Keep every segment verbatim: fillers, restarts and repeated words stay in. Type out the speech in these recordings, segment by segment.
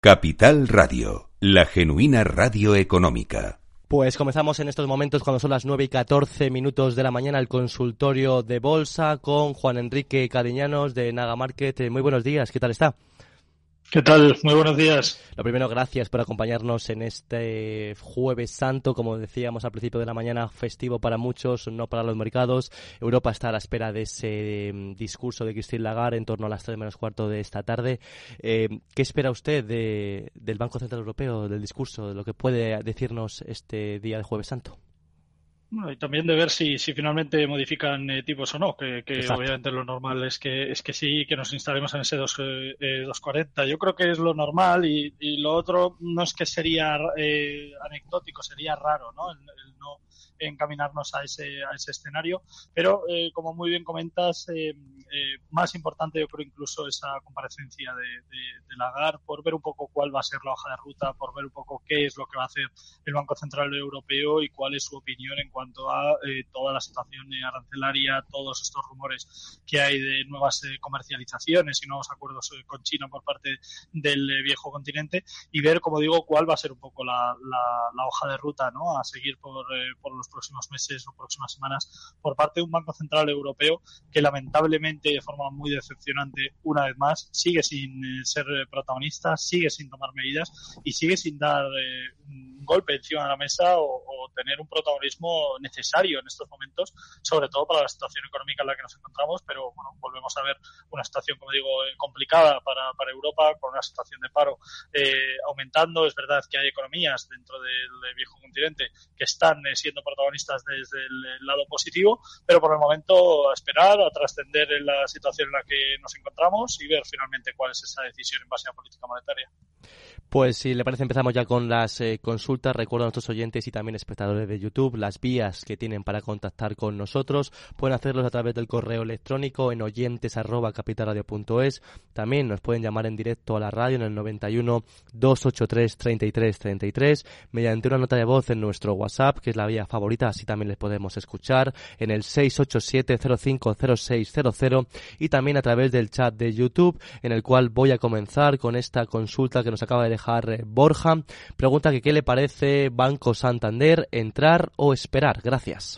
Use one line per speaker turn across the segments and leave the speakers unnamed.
Capital Radio, la genuina radio económica.
Pues comenzamos en estos momentos, cuando son las nueve y catorce minutos de la mañana, el consultorio de bolsa con Juan Enrique Cariñanos de Naga Market. Muy buenos días, ¿qué tal está?
¿Qué tal? Muy buenos días.
Lo primero, gracias por acompañarnos en este Jueves Santo, como decíamos al principio de la mañana, festivo para muchos, no para los mercados. Europa está a la espera de ese discurso de Christine Lagarde en torno a las tres menos cuarto de esta tarde. Eh, ¿Qué espera usted de, del Banco Central Europeo, del discurso, de lo que puede decirnos este día de Jueves Santo?
Bueno, y también de ver si, si finalmente modifican eh, tipos o no, que, que obviamente lo normal es que es que sí, que nos instalemos en ese dos, eh, dos cuarenta. Yo creo que es lo normal y, y lo otro no es que sería eh, anecdótico, sería raro, ¿no? El, el no encaminarnos a ese a ese escenario, pero eh, como muy bien comentas, eh, eh, más importante yo creo incluso esa comparecencia de, de, de Lagarde, por ver un poco cuál va a ser la hoja de ruta, por ver un poco qué es lo que va a hacer el Banco Central Europeo y cuál es su opinión en cuanto a eh, toda la situación arancelaria, todos estos rumores que hay de nuevas eh, comercializaciones y nuevos acuerdos eh, con China por parte del eh, viejo continente, y ver, como digo, cuál va a ser un poco la, la, la hoja de ruta, ¿no?, a seguir por, eh, por los próximos meses o próximas semanas por parte de un Banco Central Europeo que lamentablemente, de forma muy decepcionante, una vez más, sigue sin eh, ser protagonista, sigue sin tomar medidas y sigue sin dar eh, un golpe encima de la mesa o, o tener un protagonismo necesario en estos momentos, sobre todo para la situación económica en la que nos encontramos, pero bueno, volvemos a ver una situación, como digo, complicada para, para Europa, con una situación de paro eh, aumentando. Es verdad que hay economías dentro del viejo continente que están eh, siendo protagonistas desde el lado positivo, pero por el momento a esperar, a trascender en la situación en la que nos encontramos y ver finalmente cuál es esa decisión en base a política monetaria.
Pues si le parece, empezamos ya con las eh, consultas. Recuerdo a nuestros oyentes y también espectadores de YouTube las vías que tienen para contactar con nosotros. Pueden hacerlos a través del correo electrónico en oyentes arroba capitalradio punto es. También nos pueden llamar en directo a la radio en el noventa y uno, doscientos ochenta y tres, treinta y tres treinta y tres mediante una nota de voz en nuestro WhatsApp, que es la vía favorita, así también les podemos escuchar, en el seis ocho siete, cero cinco cero seis cero cero, y también a través del chat de YouTube, en el cual voy a comenzar con esta consulta que nos acaba de dejar Borja. Pregunta que qué le parece Banco Santander, entrar o esperar. Gracias.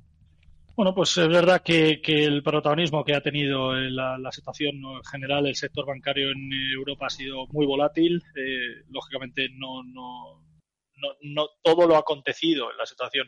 Bueno, pues es verdad que, que el protagonismo que ha tenido la, la situación en general, el sector bancario en Europa ha sido muy volátil. Eh, lógicamente no, no, no, no todo lo acontecido en la situación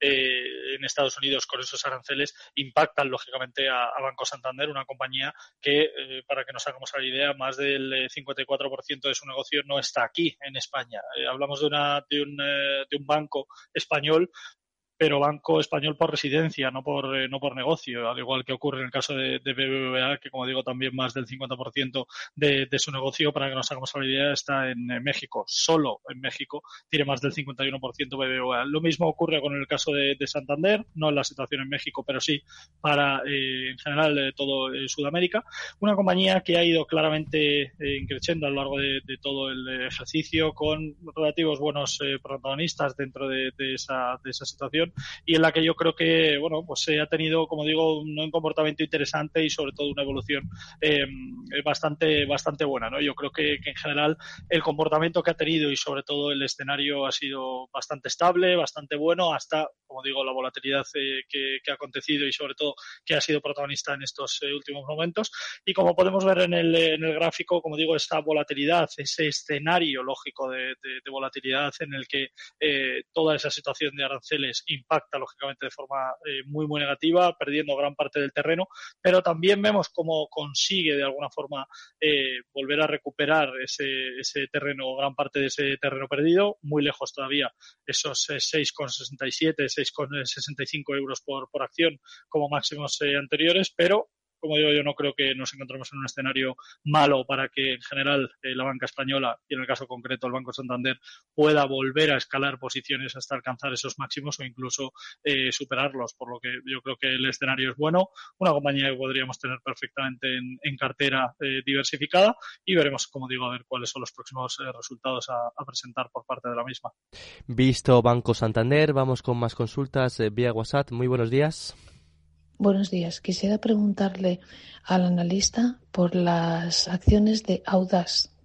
eh, en Estados Unidos con esos aranceles impactan lógicamente a, a Banco Santander, una compañía que, eh, para que nos hagamos la idea, más del cincuenta y cuatro por ciento de su negocio no está aquí en España. Eh, hablamos de, una, de, un, eh, de un banco español, pero banco español por residencia, no por eh, no por negocio, al igual que ocurre en el caso de, de B B V A, que, como digo, también más del cincuenta por ciento de, de su negocio, para que nos hagamos la idea, está en eh, México. Solo en México tiene más del cincuenta y uno por ciento B B V A. Lo mismo ocurre con el caso de, de Santander, no en la situación en México, pero sí para, eh, en general, de todo eh, Sudamérica. Una compañía que ha ido claramente eh, creciendo a lo largo de, de todo el ejercicio, con relativos buenos eh, protagonistas dentro de, de, esa, de esa situación, y en la que yo creo que, bueno, pues se ha tenido, como digo, un, un comportamiento interesante y sobre todo una evolución eh, bastante bastante buena, ¿no? Yo creo que, que en general el comportamiento que ha tenido y sobre todo el escenario ha sido bastante estable, bastante bueno, hasta, como digo, la volatilidad eh, que, que ha acontecido y sobre todo que ha sido protagonista en estos eh, últimos momentos. Y como podemos ver en el, en el gráfico, como digo, esta volatilidad, ese escenario lógico de, de, de volatilidad en el que eh, toda esa situación de aranceles impacta lógicamente de forma eh, muy muy negativa, perdiendo gran parte del terreno, pero también vemos cómo consigue de alguna forma eh, volver a recuperar ese, ese terreno, gran parte de ese terreno perdido, muy lejos todavía esos eh, seis coma sesenta y siete, seis coma sesenta y cinco euros por, por acción como máximos eh, anteriores, pero como digo, yo no creo que nos encontremos en un escenario malo para que en general eh, la banca española, y en el caso concreto el Banco Santander, pueda volver a escalar posiciones hasta alcanzar esos máximos o incluso eh, superarlos, por lo que yo creo que el escenario es bueno, una compañía que podríamos tener perfectamente en, en cartera eh, diversificada, y veremos, como digo, a ver cuáles son los próximos eh, resultados a, a presentar por parte de la misma.
Visto Banco Santander, vamos con más consultas eh, vía WhatsApp. Muy buenos días.
Buenos días. Quisiera preguntarle al analista por las acciones de Audax,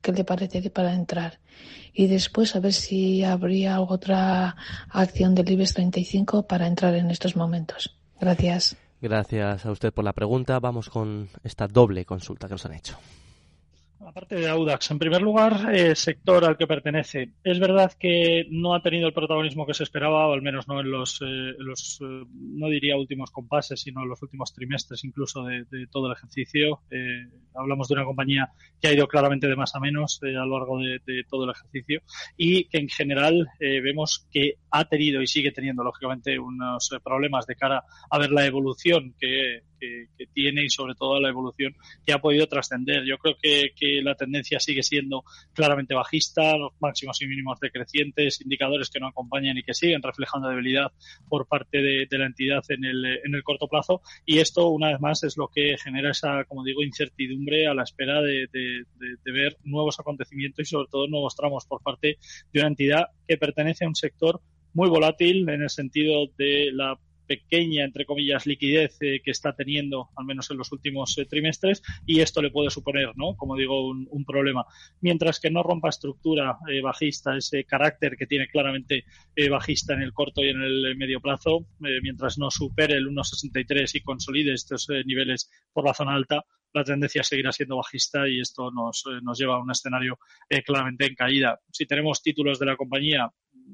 qué le parece para entrar. Y después a ver si habría otra acción del IBEX treinta y cinco para entrar en estos momentos. Gracias.
Gracias a usted por la pregunta. Vamos con esta doble consulta que nos han hecho.
Aparte de Audax, en primer lugar, eh, sector al que pertenece. Es verdad que no ha tenido el protagonismo que se esperaba, o al menos no en los, eh, los eh, no diría últimos compases, sino en los últimos trimestres incluso de, de todo el ejercicio. Eh, hablamos de una compañía que ha ido claramente de más a menos eh, a lo largo de, de todo el ejercicio y que en general eh, vemos que ha tenido y sigue teniendo, lógicamente, unos eh, problemas de cara a ver la evolución que, que, que tiene y sobre todo la evolución que ha podido trascender. Yo creo que, que la tendencia sigue siendo claramente bajista, los máximos y mínimos decrecientes, indicadores que no acompañan y que siguen reflejando debilidad por parte de, de la entidad en el, en el corto plazo, y esto una vez más es lo que genera esa, como digo, incertidumbre a la espera de, de, de, de ver nuevos acontecimientos y sobre todo nuevos tramos por parte de una entidad que pertenece a un sector muy volátil en el sentido de la pequeña, entre comillas, liquidez eh, que está teniendo, al menos en los últimos eh, trimestres, y esto le puede suponer, ¿no?, como digo, un, un problema. Mientras que no rompa estructura eh, bajista, ese carácter que tiene claramente eh, bajista en el corto y en el medio plazo, eh, mientras no supere el uno coma sesenta y tres y consolide estos eh, niveles por la zona alta, la tendencia seguirá siendo bajista y esto nos, eh, nos lleva a un escenario eh, claramente en caída. Si tenemos títulos de la compañía,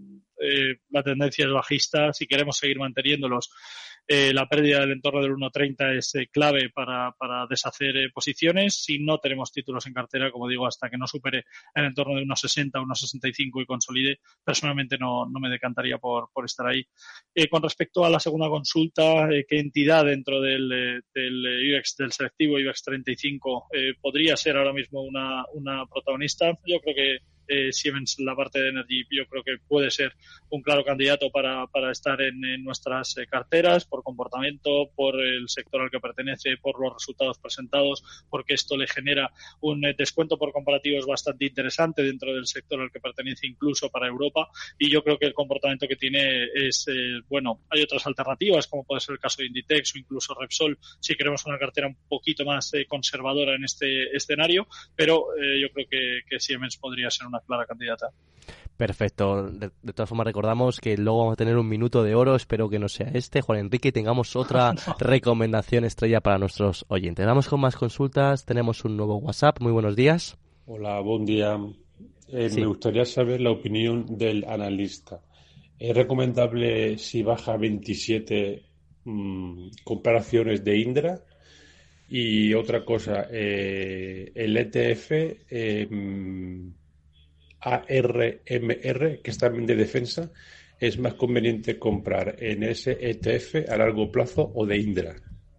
Eh, la tendencia es bajista. Si queremos seguir manteniéndolos, eh, la pérdida del entorno del uno treinta es eh, clave para, para deshacer eh, posiciones. Si no tenemos títulos en cartera, como digo, hasta que no supere el entorno de uno sesenta, uno sesenta y cinco y consolide, personalmente no, no me decantaría por, por estar ahí. Eh, con respecto a la segunda consulta, eh, ¿qué entidad dentro del, eh, del IBEX, del selectivo IBEX treinta y cinco eh, podría ser ahora mismo una, una protagonista? Yo creo que Eh, Siemens, la parte de Energy, yo creo que puede ser un claro candidato para, para estar en, en nuestras eh, carteras por comportamiento, por el sector al que pertenece, por los resultados presentados, porque esto le genera un eh, descuento por comparativos bastante interesante dentro del sector al que pertenece, incluso para Europa, y yo creo que el comportamiento que tiene es, eh, bueno, hay otras alternativas, como puede ser el caso de Inditex o incluso Repsol, si queremos una cartera un poquito más eh, conservadora en este escenario, pero eh, yo creo que, que Siemens podría ser una clara candidata.
Perfecto. De, de todas formas recordamos que luego vamos a tener un minuto de oro, espero que no sea este, Juan Enrique, y tengamos otra no. recomendación estrella para nuestros oyentes. Vamos con más consultas, tenemos un nuevo WhatsApp. Muy buenos días.
Hola, buen día. Eh,
sí.
Me gustaría saber la opinión del analista. ¿Es recomendable, si baja veintisiete, mmm, comprar acciones de Indra? Y otra cosa, eh, el E T F eh, A R M R, que es también de defensa, ¿es más conveniente comprar en ese E T F a largo plazo o de Indra?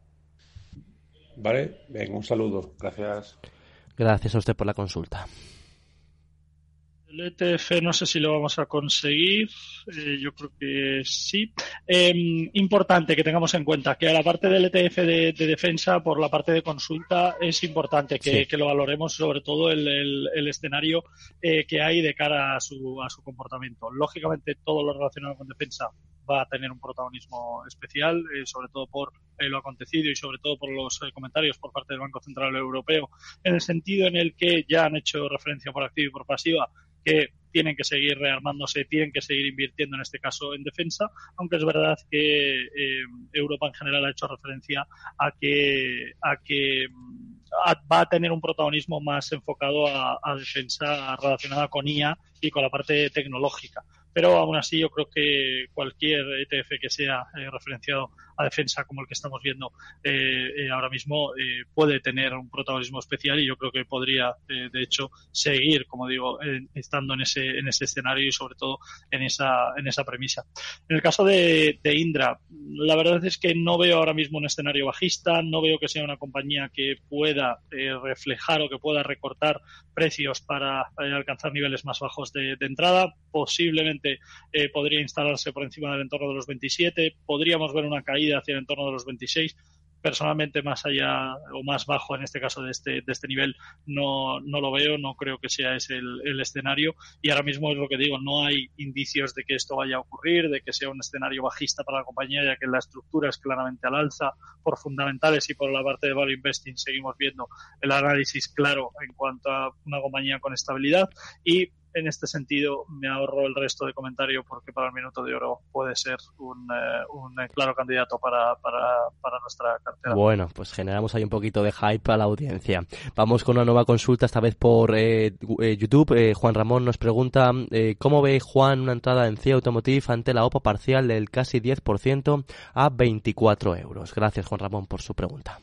¿Vale? Venga, un saludo. Gracias.
Gracias a usted por la consulta.
El E T F no sé si lo vamos a conseguir, eh, yo creo que sí. Eh, importante que tengamos en cuenta que a la parte del E T F de, de defensa, por la parte de consulta, es importante que, sí. que lo valoremos, sobre todo el, el, el escenario eh, que hay de cara a su, a su comportamiento. Lógicamente, todo lo relacionado con defensa va a tener un protagonismo especial, eh, sobre todo por eh, lo acontecido y sobre todo por los eh, comentarios por parte del Banco Central Europeo, en el sentido en el que ya han hecho referencia por activa y por pasiva que tienen que seguir rearmándose, tienen que seguir invirtiendo en este caso en defensa, aunque es verdad que eh, Europa en general ha hecho referencia a que a que a, va a tener un protagonismo más enfocado a, a defensa relacionada con I A y con la parte tecnológica. Pero aún así yo creo que cualquier E T F que sea eh, referenciado a defensa como el que estamos viendo eh, eh, ahora mismo eh, puede tener un protagonismo especial y yo creo que podría eh, de hecho seguir, como digo, eh, estando en ese en ese escenario y sobre todo en esa en esa premisa. En el caso de, de Indra, la verdad es que no veo ahora mismo un escenario bajista, no veo que sea una compañía que pueda eh, reflejar o que pueda recortar precios para eh, alcanzar niveles más bajos de, de entrada. Posiblemente eh, podría instalarse por encima del entorno de los veintisiete, podríamos ver una caída hacia el entorno de los veintiséis, personalmente más allá o más bajo en este caso de este, de este nivel no, no lo veo, no creo que sea ese el, el escenario, y ahora mismo es lo que digo, no hay indicios de que esto vaya a ocurrir, de que sea un escenario bajista para la compañía, ya que la estructura es claramente al alza por fundamentales, y por la parte de value investing seguimos viendo el análisis claro en cuanto a una compañía con estabilidad, y en este sentido me ahorro el resto de comentario porque para el minuto de oro puede ser un, eh, un claro candidato para, para, para nuestra cartera.
Bueno, pues generamos ahí un poquito de hype a la audiencia. Vamos con una nueva consulta, esta vez por eh, eh, YouTube. Eh, Juan Ramón nos pregunta eh, ¿cómo ve Juan una entrada en C I A Automotive ante la O P A parcial del casi diez por ciento a veinticuatro euros? Gracias, Juan Ramón, por su pregunta.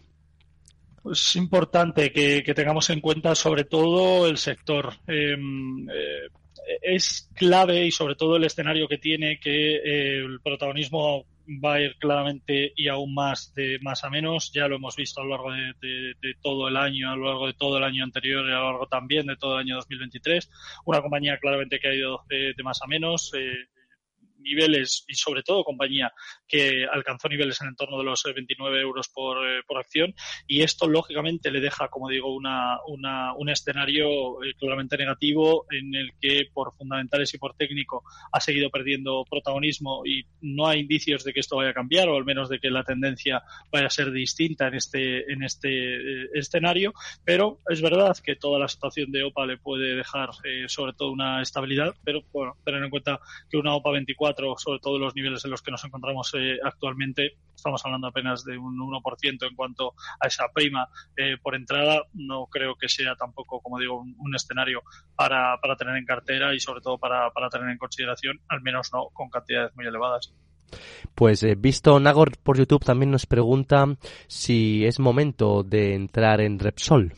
Es importante que, que tengamos en cuenta sobre todo el sector. Eh, eh, es clave, y sobre todo el escenario que tiene, que eh, el protagonismo va a ir claramente y aún más de más a menos. Ya lo hemos visto a lo largo de, de, de todo el año, a lo largo de todo el año anterior y a lo largo también de todo el año dos mil veintitrés. Una compañía claramente que ha ido de, de más a menos. Eh, niveles, y sobre todo compañía que alcanzó niveles en el torno de los veintinueve euros por, eh, por acción, y esto lógicamente le deja, como digo, una, una, un escenario eh, claramente negativo, en el que por fundamentales y por técnico ha seguido perdiendo protagonismo, y no hay indicios de que esto vaya a cambiar, o al menos de que la tendencia vaya a ser distinta en este, en este eh, escenario, pero es verdad que toda la situación de O P A le puede dejar eh, sobre todo una estabilidad, pero bueno, tener en cuenta que una O P A veinticuatro, sobre todo los niveles en los que nos encontramos eh, actualmente, estamos hablando apenas de un uno por ciento en cuanto a esa prima eh, por entrada. No creo que sea tampoco, como digo, un, un escenario para, para tener en cartera, y sobre todo para, para tener en consideración, al menos no con cantidades muy elevadas.
Pues eh, Visto Nagor por YouTube también nos pregunta si es momento de entrar en Repsol.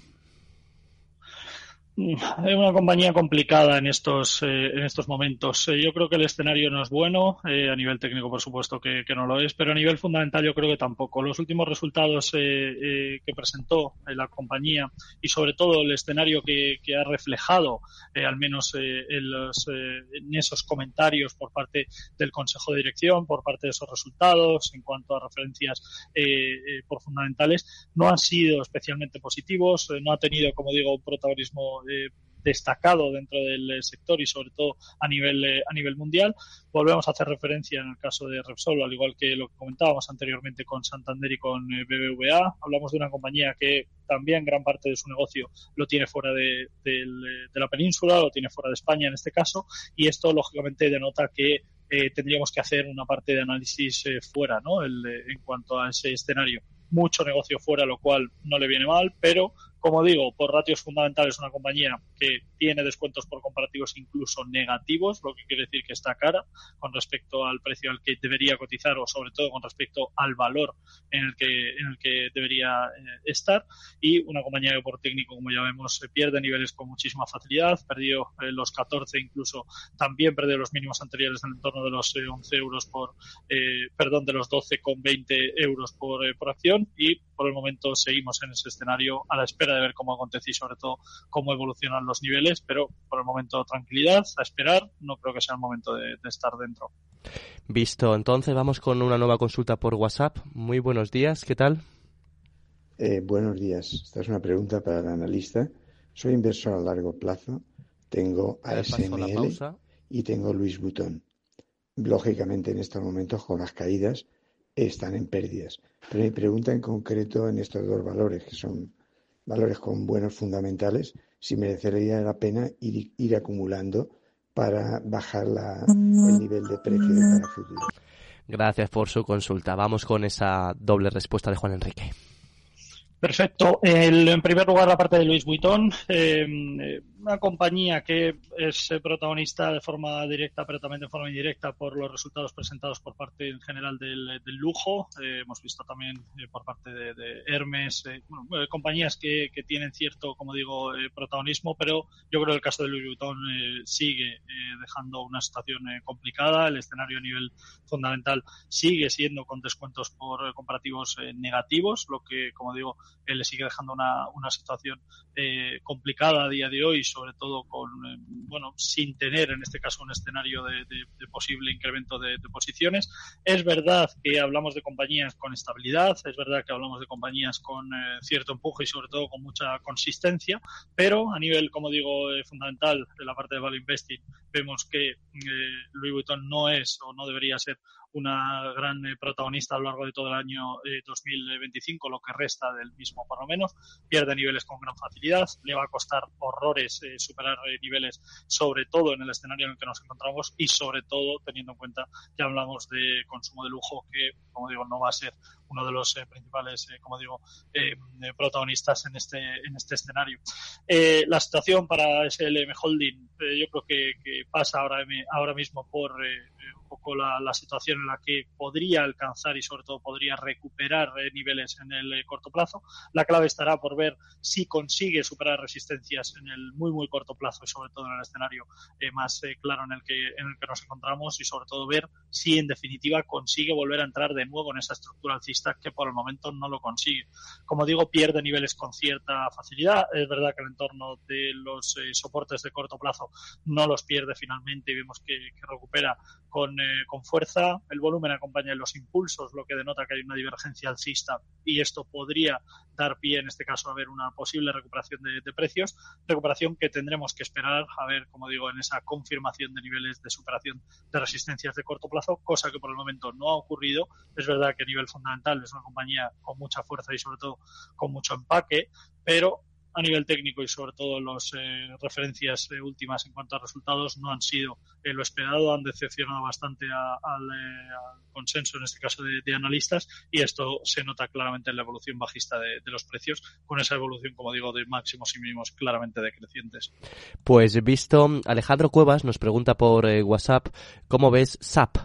Es una compañía complicada en estos eh, en estos momentos. Eh, yo creo que el escenario no es bueno. Eh, a nivel técnico, por supuesto, que, que no lo es, pero a nivel fundamental yo creo que tampoco. Los últimos resultados eh, eh, que presentó eh, la compañía, y sobre todo el escenario que, que ha reflejado, eh, al menos eh, en, los, eh, en esos comentarios por parte del Consejo de Dirección, por parte de esos resultados, en cuanto a referencias eh, eh, por fundamentales, no han sido especialmente positivos. Eh, no ha tenido, como digo, un protagonismo Eh, destacado dentro del sector, y sobre todo a nivel eh, a nivel mundial. Volvemos a hacer referencia en el caso de Repsol, al igual que lo que comentábamos anteriormente con Santander y con eh, B B V A. Hablamos de una compañía que también gran parte de su negocio lo tiene fuera de, de, de la península, lo tiene fuera de España en este caso, y esto lógicamente denota que eh, tendríamos que hacer una parte de análisis eh, fuera, ¿no? El, eh, en cuanto a ese escenario. Mucho negocio fuera, lo cual no le viene mal, pero como digo, por ratios fundamentales, una compañía que tiene descuentos por comparativos incluso negativos, lo que quiere decir que está cara con respecto al precio al que debería cotizar, o sobre todo con respecto al valor en el que en el que debería eh, estar, y una compañía que por técnico, como ya vemos, se pierde niveles con muchísima facilidad. Perdió eh, los catorce, incluso también perdió los mínimos anteriores en el entorno de los eh, once euros por, eh, perdón, de los doce con veinte euros por, eh, por acción, y por el momento seguimos en ese escenario a la espera de ver cómo acontece y sobre todo cómo evolucionan los niveles, pero por el momento tranquilidad, a esperar. No creo que sea el momento de, de estar dentro.
Visto, entonces vamos con una nueva consulta por WhatsApp. Muy buenos días, ¿qué tal?
Eh, buenos días, esta es una pregunta para el analista. Soy inversor a largo plazo, tengo A S M L y tengo Louis Vuitton. Lógicamente en estos momentos, con las caídas, están en pérdidas, pero mi pregunta en concreto en estos dos valores, que son valores con buenos fundamentales, si merecería la pena ir, ir acumulando para bajar la, el nivel de precio de cara a futuro.
Gracias por su consulta. Vamos con esa doble respuesta de Juan Enrique.
Perfecto. El, en primer lugar, la parte de Louis Vuitton, eh, una compañía que es protagonista de forma directa, pero también de forma indirecta, por los resultados presentados por parte en general del, del lujo. Eh, hemos visto también eh, por parte de, de Hermes, eh, bueno, eh, compañías que, que tienen cierto, como digo, eh, protagonismo, pero yo creo que el caso de Louis Vuitton eh, sigue eh, dejando una situación eh, complicada. El escenario a nivel fundamental sigue siendo con descuentos por eh, comparativos eh, negativos, lo que, como digo, eh, le sigue dejando una, una situación eh, complicada a día de hoy, sobre todo con, eh, bueno, sin tener en este caso un escenario de, de, de posible incremento de, de posiciones. Es verdad que hablamos de compañías con estabilidad, es verdad que hablamos de compañías con eh, cierto empuje y sobre todo con mucha consistencia, pero a nivel, como digo, eh, fundamental de la parte de value investing, vemos que eh, Louis Vuitton no es o no debería ser una gran eh, protagonista a lo largo de todo el año eh, dos mil veinticinco, lo que resta del mismo por lo menos, pierde niveles con gran facilidad, le va a costar horrores eh, superar eh, niveles, sobre todo en el escenario en el que nos encontramos y sobre todo teniendo en cuenta que hablamos de consumo de lujo, que como digo no va a ser uno de los eh, principales, eh, como digo, eh, protagonistas en este en este escenario. Eh, la situación para S L M Holding, eh, yo creo que, que pasa ahora, ahora mismo por eh, un poco la, la situación en la que podría alcanzar y sobre todo podría recuperar eh, niveles en el eh, corto plazo. La clave estará por ver si consigue superar resistencias en el muy muy corto plazo y sobre todo en el escenario eh, más eh, claro en el que en el que nos encontramos y sobre todo ver si en definitiva consigue volver a entrar de nuevo en esa estructura alcista que por el momento no lo consigue. Como digo, pierde niveles con cierta facilidad. Es verdad que el entorno de los eh, soportes de corto plazo no los pierde finalmente y vemos que, que recupera con, eh, con fuerza. El volumen acompaña los impulsos, lo que denota que hay una divergencia alcista y esto podría dar pie en este caso a ver una posible recuperación de, de precios, recuperación que tendremos que esperar a ver, como digo, en esa confirmación de niveles de superación de resistencias de corto plazo, cosa que por el momento no ha ocurrido. Es verdad que a nivel fundamental es una compañía con mucha fuerza y sobre todo con mucho empaque, pero a nivel técnico y sobre todo las eh, referencias eh, últimas en cuanto a resultados no han sido eh, lo esperado, han decepcionado bastante a, al, eh, al consenso en este caso de, de analistas y esto se nota claramente en la evolución bajista de, de los precios, con esa evolución, como digo, de máximos y mínimos claramente decrecientes.
Pues visto, Alejandro Cuevas nos pregunta por eh, WhatsApp, ¿cómo ves S A P?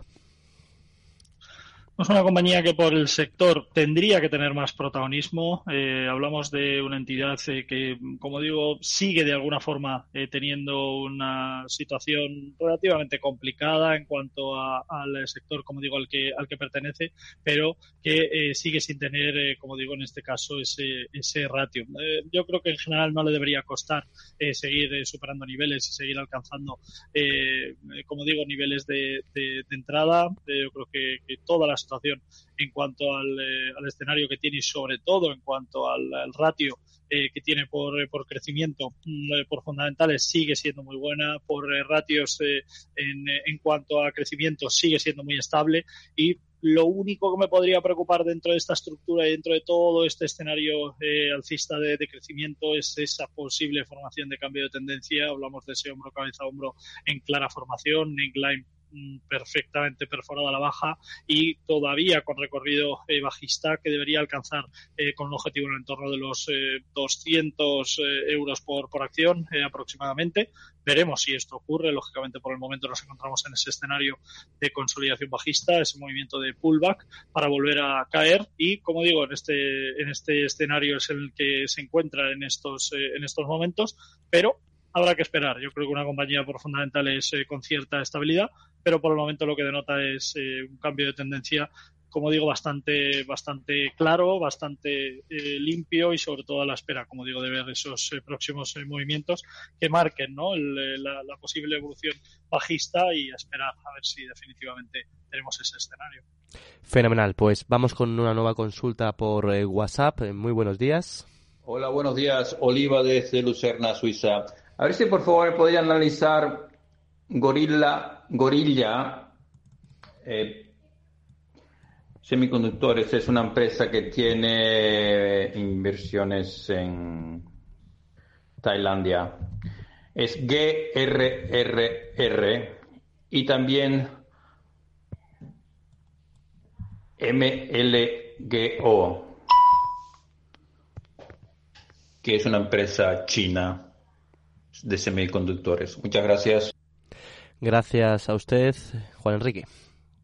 Es una compañía que por el sector tendría que tener más protagonismo. Eh, hablamos de una entidad eh, que, como digo, sigue de alguna forma eh, teniendo una situación relativamente complicada en cuanto a, al sector, como digo, al que al que pertenece, pero que eh, sigue sin tener, eh, como digo, en este caso, ese ese ratio. Eh, yo creo que en general no le debería costar eh, seguir eh, superando niveles y seguir alcanzando, eh, como digo, niveles de, de, de entrada. Eh, yo creo que, que todas las situación en cuanto al, eh, al escenario que tiene y sobre todo en cuanto al, al ratio eh, que tiene por, eh, por crecimiento eh, por fundamentales sigue siendo muy buena, por eh, ratios eh, en, en cuanto a crecimiento sigue siendo muy estable y lo único que me podría preocupar dentro de esta estructura y dentro de todo este escenario eh, alcista de, de crecimiento es esa posible formación de cambio de tendencia. Hablamos de ese hombro, cabeza, hombro en clara formación, neckline perfectamente perforada a la baja y todavía con recorrido eh, bajista que debería alcanzar eh, con un objetivo en el entorno de los eh, doscientos eh, euros por, por acción eh, aproximadamente. Veremos si esto ocurre. Lógicamente por el momento nos encontramos en ese escenario de consolidación bajista, ese movimiento de pullback para volver a caer y como digo en este en este escenario es el que se encuentra en estos eh, en estos momentos, pero habrá que esperar. Yo creo que una compañía por fundamentales eh, con cierta estabilidad, pero por el momento lo que denota es eh, un cambio de tendencia, como digo, bastante bastante claro, bastante eh, limpio y sobre todo a la espera, como digo, de ver esos eh, próximos eh, movimientos que marquen, ¿no? El, la, la posible evolución bajista y a esperar a ver si definitivamente tenemos ese escenario.
Fenomenal. Pues vamos con una nueva consulta por eh, WhatsApp. Muy buenos días.
Hola, buenos días. Oliva desde Lucerna, Suiza. A ver si por favor me podrían analizar Gorilla, Gorilla eh, Semiconductores. Es una empresa que tiene inversiones en Tailandia. Es G R R R y también M L G O, que es una empresa china de semiconductores. Muchas gracias.
Gracias a usted, Juan Enrique.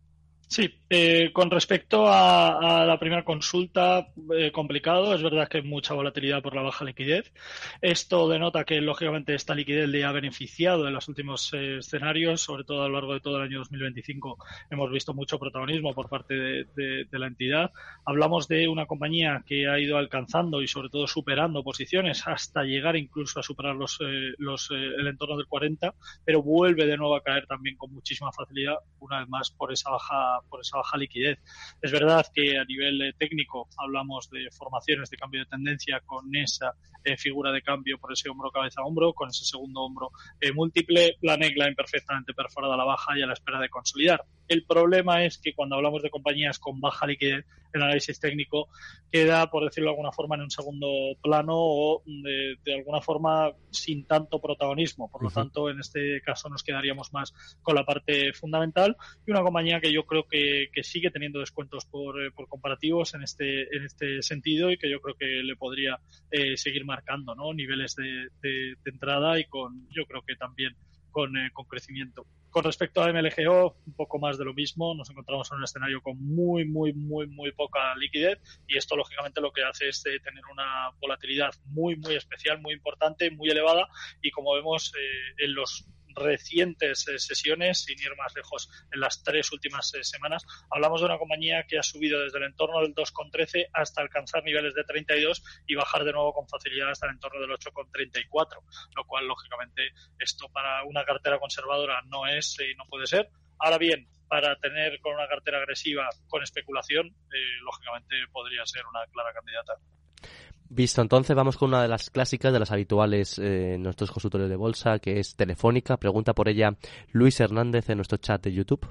Sí, eh, con respecto a, a la primera consulta, eh, complicado. Es verdad que hay mucha volatilidad por la baja liquidez. Esto denota que, lógicamente, esta liquidez le ha beneficiado en los últimos eh, escenarios, sobre todo a lo largo de todo el año dos mil veinticinco. Hemos visto mucho protagonismo por parte de, de, de la entidad. Hablamos de una compañía que ha ido alcanzando y, sobre todo, superando posiciones hasta llegar incluso a superar los, eh, los eh, el entorno del cuarenta, pero vuelve de nuevo a caer también con muchísima facilidad, una vez más, por esa baja por esa baja liquidez. Es verdad que a nivel eh, técnico hablamos de formaciones de cambio de tendencia con esa eh, figura de cambio por ese hombro cabeza a hombro, con ese segundo hombro eh, múltiple, la neckline perfectamente perforada a la baja y a la espera de consolidar. El problema es que cuando hablamos de compañías con baja liquidez, el análisis técnico queda, por decirlo de alguna forma, en un segundo plano o de, de alguna forma sin tanto protagonismo. Por lo uh-huh. tanto, en este caso nos quedaríamos más con la parte fundamental y una compañía que yo creo que, que sigue teniendo descuentos por, por comparativos en este, en este sentido y que yo creo que le podría eh, seguir marcando, ¿no? Niveles de, de, de entrada y con, yo creo que también con, eh, con crecimiento. Con respecto a M L G O, un poco más de lo mismo. Nos encontramos en un escenario con muy, muy, muy, muy poca liquidez y esto, lógicamente, lo que hace es eh, tener una volatilidad muy, muy especial, muy importante, muy elevada y, como vemos eh, en los recientes eh, sesiones, sin ir más lejos, en las tres últimas eh, semanas, hablamos de una compañía que ha subido desde el entorno del dos coma trece hasta alcanzar niveles de treinta y dos y bajar de nuevo con facilidad hasta el entorno del ocho coma treinta y cuatro, lo cual, lógicamente, esto para una cartera conservadora no es y no puede ser. Ahora bien, para tener con una cartera agresiva con especulación, eh, lógicamente podría ser una clara candidata.
Visto, entonces vamos con una de las clásicas, de las habituales eh, en nuestros consultorios de bolsa, que es Telefónica. Pregunta por ella Luis Hernández en nuestro chat de YouTube.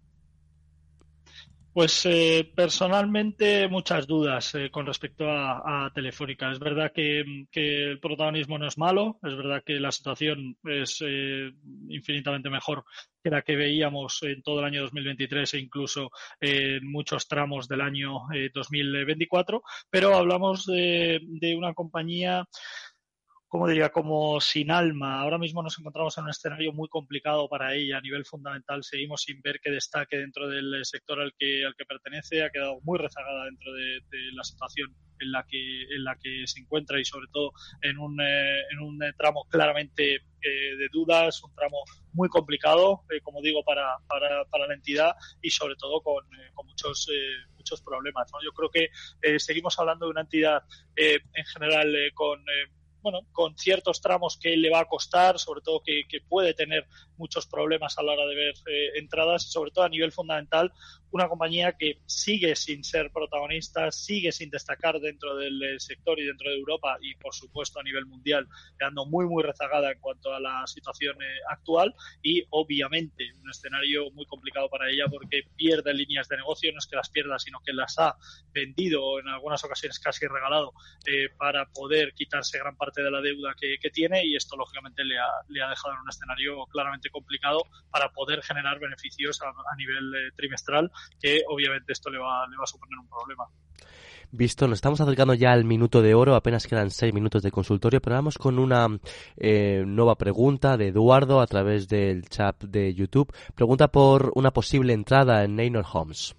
Pues eh, personalmente muchas dudas eh, con respecto a, a Telefónica. Es verdad que, que el protagonismo no es malo, es verdad que la situación es eh, infinitamente mejor que la que veíamos en todo el año dos mil veintitrés e incluso eh, en muchos tramos del año eh, dos mil veinticuatro, pero hablamos de, de una compañía, como diría, como sin alma. Ahora mismo nos encontramos en un escenario muy complicado para ella a nivel fundamental. Seguimos sin ver que destaque dentro del sector al que al que pertenece. Ha quedado muy rezagada dentro de, de la situación en la que en la que se encuentra y, sobre todo, en un eh, en un tramo claramente eh, de dudas, un tramo muy complicado, eh, como digo, para para para la entidad y, sobre todo, con, eh, con muchos eh, muchos problemas, ¿no? Yo creo que eh, seguimos hablando de una entidad eh, en general eh, con eh, bueno, con ciertos tramos que le va a costar, sobre todo que, que puede tener muchos problemas a la hora de ver eh, entradas y, sobre todo, a nivel fundamental, una compañía que sigue sin ser protagonista, sigue sin destacar dentro del eh, sector y dentro de Europa y, por supuesto, a nivel mundial, quedando muy, muy rezagada en cuanto a la situación eh, actual y, obviamente, un escenario muy complicado para ella porque pierde líneas de negocio, no es que las pierda, sino que las ha vendido o en algunas ocasiones casi regalado eh, para poder quitarse gran parte de la deuda que, que tiene y esto, lógicamente, le ha, le ha dejado en un escenario claramente complicado para poder generar beneficios a, a nivel eh, trimestral, que obviamente esto le va, le va a suponer un problema.
Visto, nos estamos acercando ya al minuto de oro, apenas quedan seis minutos de consultorio, pero vamos con una eh, nueva pregunta de Eduardo a través del chat de YouTube. Pregunta por una posible entrada en Neinor Homes.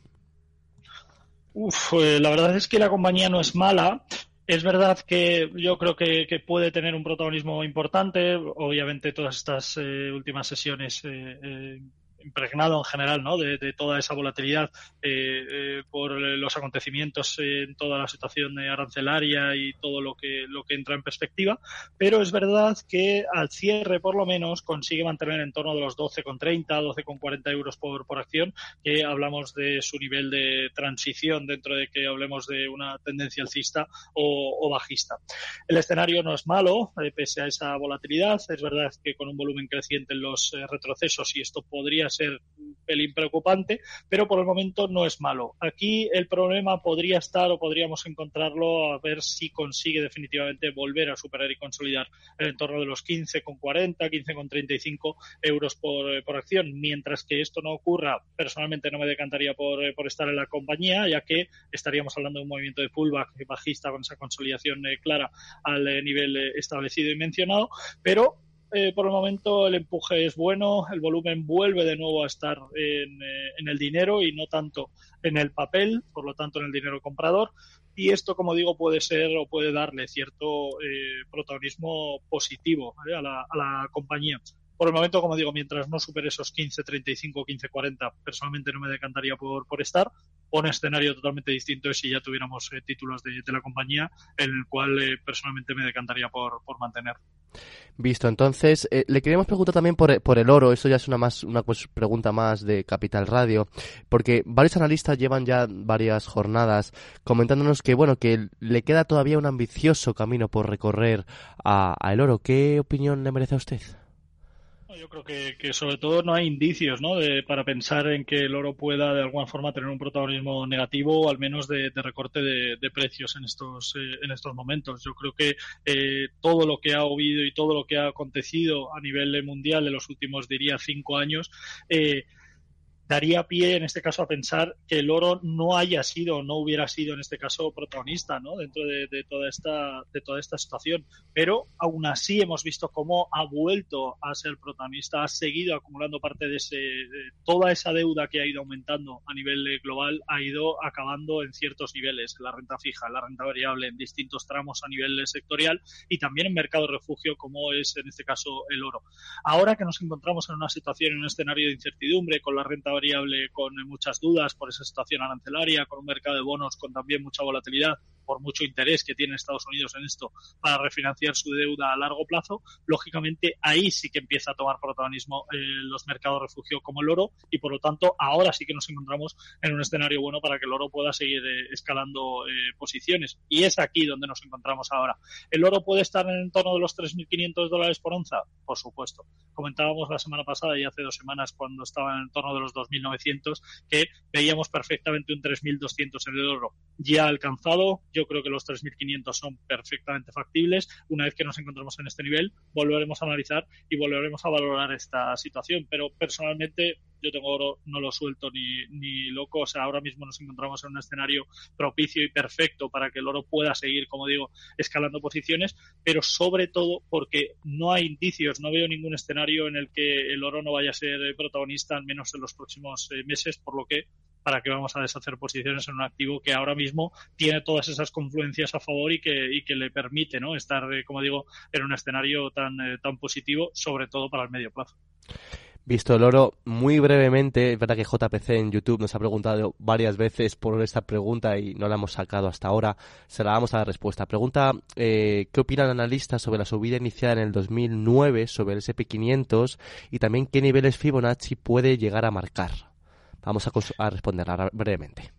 Uf, eh, la verdad es que la compañía no es mala. Es verdad que yo creo que, que puede tener un protagonismo importante. Obviamente, todas estas eh, últimas sesiones eh, eh, impregnado en general, ¿no?, de, de toda esa volatilidad eh, eh, por los acontecimientos eh, en toda la situación arancelaria y todo lo que lo que entra en perspectiva, pero es verdad que al cierre, por lo menos, consigue mantener en torno de los doce coma treinta, doce coma cuarenta euros por, por acción, que hablamos de su nivel de transición dentro de que hablemos de una tendencia alcista o, o bajista. El escenario no es malo, eh, pese a esa volatilidad. Es verdad que con un volumen creciente en los eh, retrocesos, y esto podría ser un pelín preocupante, pero por el momento no es malo. Aquí el problema podría estar, o podríamos encontrarlo, a ver si consigue definitivamente volver a superar y consolidar el entorno de los quince coma cuarenta, quince coma treinta y cinco euros por, por acción. Mientras que esto no ocurra, personalmente no me decantaría por, por estar en la compañía, ya que estaríamos hablando de un movimiento de pullback bajista con esa consolidación eh, clara al eh, nivel eh, establecido y mencionado, pero eh, por el momento el empuje es bueno, el volumen vuelve de nuevo a estar en, eh, en el dinero y no tanto en el papel, por lo tanto en el dinero comprador. Y esto, como digo, puede ser o puede darle cierto eh, protagonismo positivo, ¿vale? a, la, a la compañía. Por el momento, como digo, mientras no supere esos quince treinta y cinco, quince cuarenta, personalmente no me decantaría por, por estar. Un escenario totalmente distinto es si ya tuviéramos eh, títulos de, de la compañía, en el cual eh, personalmente me decantaría por, por mantener.
Visto, entonces, eh, le queríamos preguntar también por, por el oro. Esto ya es una más una pues, pregunta más de Capital Radio, porque varios analistas llevan ya varias jornadas comentándonos que, bueno, que le queda todavía un ambicioso camino por recorrer a, a el oro. ¿Qué opinión le merece a usted?
Yo creo que, que sobre todo no hay indicios, ¿no? de, para pensar en que el oro pueda de alguna forma tener un protagonismo negativo o al menos de, de recorte de, de precios en estos eh, en estos momentos. Yo creo que eh, todo lo que ha habido y todo lo que ha acontecido a nivel mundial en los últimos, diría, cinco años, eh, daría pie en este caso a pensar que el oro no haya sido, no hubiera sido en este caso protagonista, ¿no? dentro de, de toda esta de toda esta situación. Pero aún así hemos visto cómo ha vuelto a ser protagonista, ha seguido acumulando parte de ese de toda esa deuda que ha ido aumentando a nivel global, ha ido acabando en ciertos niveles, la renta fija, la renta variable, en distintos tramos a nivel sectorial y también en mercado refugio como es en este caso el oro. Ahora que nos encontramos en una situación, en un escenario de incertidumbre con la renta variable con muchas dudas por esa situación arancelaria, con un mercado de bonos con también mucha volatilidad, por mucho interés que tiene Estados Unidos en esto para refinanciar su deuda a largo plazo, lógicamente ahí sí que empieza a tomar protagonismo eh, los mercados refugio como el oro y por lo tanto ahora sí que nos encontramos en un escenario bueno para que el oro pueda seguir eh, escalando eh, posiciones y es aquí donde nos encontramos ahora. ¿El oro puede estar en el torno de los tres mil quinientos dólares por onza? Por supuesto. Comentábamos la semana pasada y hace dos semanas cuando estaba en el torno de los dos mil novecientos que veíamos perfectamente un tres mil doscientos en el oro. Ya alcanzado, yo creo que los tres mil quinientos son perfectamente factibles. Una vez que nos encontramos en este nivel, volveremos a analizar y volveremos a valorar esta situación. Pero personalmente, yo tengo oro, no lo suelto ni, ni loco. O sea, ahora mismo nos encontramos en un escenario propicio y perfecto para que el oro pueda seguir, como digo, escalando posiciones, pero sobre todo porque no hay indicios, no veo ningún escenario en el que el oro no vaya a ser protagonista, al menos en los próximos eh, meses, por lo que para que vamos a deshacer posiciones en un activo que ahora mismo tiene todas esas confluencias a favor y que, y que le permite, ¿no?, estar, eh, como digo, en un escenario tan, eh, tan positivo, sobre todo para el medio plazo.
Visto el oro, muy brevemente, es verdad que J P C en YouTube nos ha preguntado varias veces por esta pregunta y no la hemos sacado hasta ahora, se la vamos a dar respuesta. Pregunta, eh, ¿qué opina el analista sobre la subida iniciada en el dos mil nueve sobre el ese and pe quinientos y también qué niveles Fibonacci puede llegar a marcar? Vamos a, a responderla brevemente.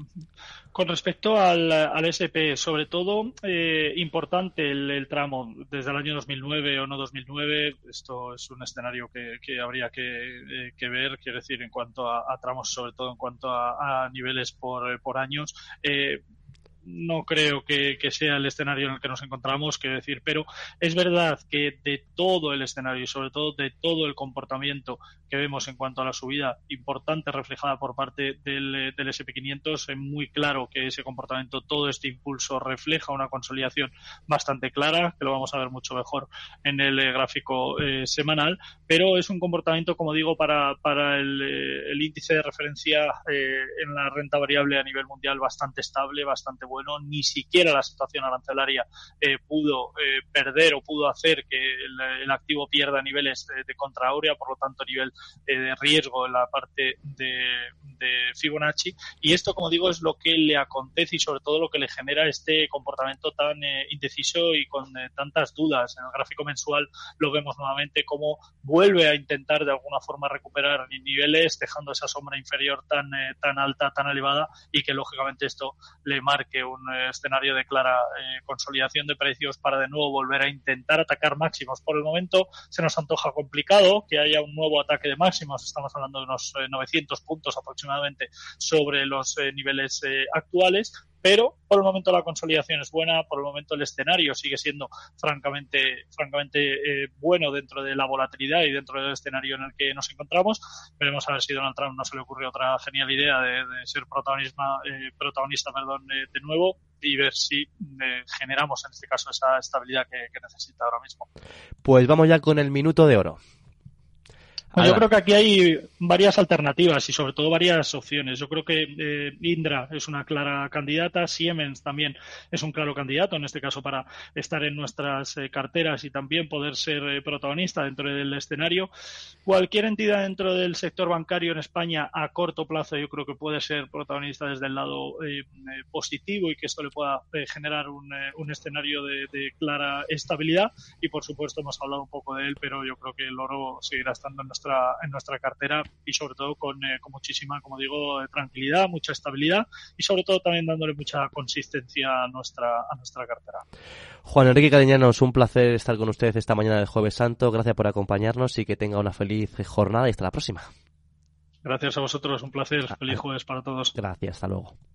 Con respecto al, al ese and pe, sobre todo eh, importante el, el tramo desde el año dos mil nueve o no dos mil nueve, esto es un escenario que, que habría que, eh, que ver, quiero decir, en cuanto a, a tramos, sobre todo en cuanto a, a niveles por, por años. Eh, no creo que, que sea el escenario en el que nos encontramos, quiero decir, pero es verdad que de todo el escenario y sobre todo de todo el comportamiento que vemos en cuanto a la subida importante reflejada por parte del, del ese and pe quinientos, es muy claro que ese comportamiento, todo este impulso refleja una consolidación bastante clara, que lo vamos a ver mucho mejor en el eh, gráfico eh, semanal, pero es un comportamiento, como digo, para, para el, eh, el índice de referencia eh, en la renta variable a nivel mundial bastante estable, bastante bueno. Bueno, ni siquiera la situación arancelaria eh, pudo eh, perder o pudo hacer que el, el activo pierda niveles de, de contraorea, por lo tanto nivel eh, de riesgo en la parte de, de Fibonacci, y esto, como digo, es lo que le acontece y sobre todo lo que le genera este comportamiento tan eh, indeciso y con eh, tantas dudas. En el gráfico mensual lo vemos nuevamente como vuelve a intentar de alguna forma recuperar niveles, dejando esa sombra inferior tan, eh, tan alta, tan elevada, y que lógicamente esto le marque un escenario de clara eh, consolidación de precios para de nuevo volver a intentar atacar máximos. Por el momento se nos antoja complicado que haya un nuevo ataque de máximos, estamos hablando de unos eh, novecientos puntos aproximadamente sobre los eh, niveles eh, actuales, pero por el momento la consolidación es buena, por el momento el escenario sigue siendo francamente, francamente eh, bueno dentro de la volatilidad y dentro del escenario en el que nos encontramos. Veremos a ver si Donald Trump no se le ocurre otra genial idea de, de ser protagonista, eh, protagonista perdón, de, de nuevo, y ver si eh, generamos en este caso esa estabilidad que, que necesita ahora mismo.
Pues vamos ya con el minuto de oro.
Pues yo creo que aquí hay varias alternativas y sobre todo varias opciones. Yo creo que eh, Indra es una clara candidata, Siemens también es un claro candidato, en este caso para estar en nuestras eh, carteras y también poder ser eh, protagonista dentro del escenario. Cualquier entidad dentro del sector bancario en España a corto plazo yo creo que puede ser protagonista desde el lado eh, eh, positivo y que esto le pueda eh, generar un, eh, un escenario de, de clara estabilidad, y por supuesto hemos hablado un poco de él, pero yo creo que el oro seguirá estando en nuestra en nuestra cartera y sobre todo con, eh, con muchísima, como digo, tranquilidad, mucha estabilidad y sobre todo también dándole mucha consistencia a nuestra a nuestra cartera.
Juan Enrique Cariñanos, un placer estar con ustedes esta mañana del Jueves Santo. Gracias por acompañarnos y que tenga una feliz jornada y hasta la próxima.
Gracias a vosotros, un placer. Feliz jueves para todos.
Gracias, hasta luego.